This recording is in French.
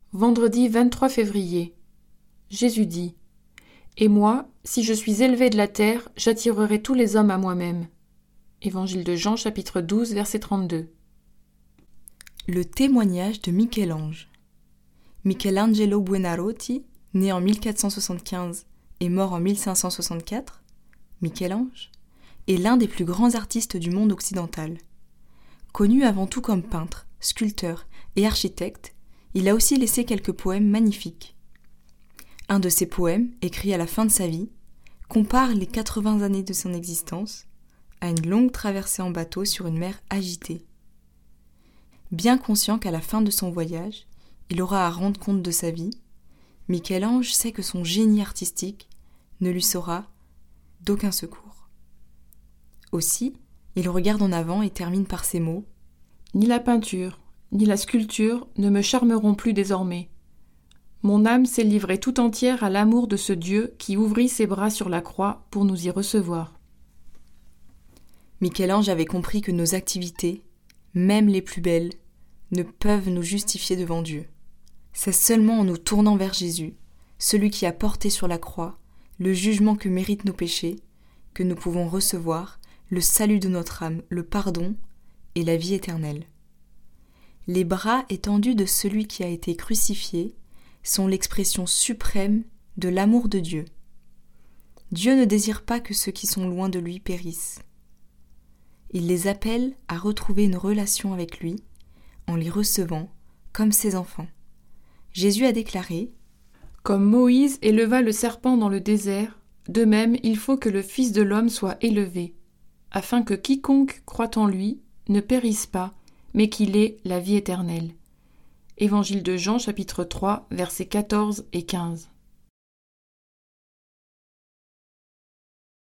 Vendredi 23 février. Jésus dit : Et moi, si je suis élevé de la terre, j'attirerai tous les hommes à moi-même. Évangile de Jean, chapitre 12, verset 32. Le témoignage de Michel-Ange. Michelangelo Buonarroti, né en 1475 et mort en 1564, Michel-Ange, est l'un des plus grands artistes du monde occidental. Connu avant tout comme peintre, sculpteur et architecte, il a aussi laissé quelques poèmes magnifiques. Un de ses poèmes, écrit à la fin de sa vie, compare les 80 années de son existence à une longue traversée en bateau sur une mer agitée. Bien conscient qu'à la fin de son voyage, il aura à rendre compte de sa vie, Michel-Ange sait que son génie artistique ne lui sera d'aucun secours. Aussi, il regarde en avant et termine par ces mots : « Ni la peinture, ni la sculpture ne me charmeront plus désormais. Mon âme s'est livrée tout entière à l'amour de ce Dieu qui ouvrit ses bras sur la croix pour nous y recevoir. » Michel-Ange avait compris que nos activités, même les plus belles, ne peuvent nous justifier devant Dieu. C'est seulement en nous tournant vers Jésus, celui qui a porté sur la croix le jugement que méritent nos péchés, que nous pouvons recevoir le salut de notre âme, le pardon et la vie éternelle. Les bras étendus de celui qui a été crucifié sont l'expression suprême de l'amour de Dieu. Dieu ne désire pas que ceux qui sont loin de lui périssent. Il les appelle à retrouver une relation avec lui en les recevant comme ses enfants. Jésus a déclaré : « Comme Moïse éleva le serpent dans le désert, de même il faut que le Fils de l'homme soit élevé, afin que quiconque croit en lui ne périsse pas, mais qu'il ait la vie éternelle. » Évangile de Jean, chapitre 3, versets 14 et 15.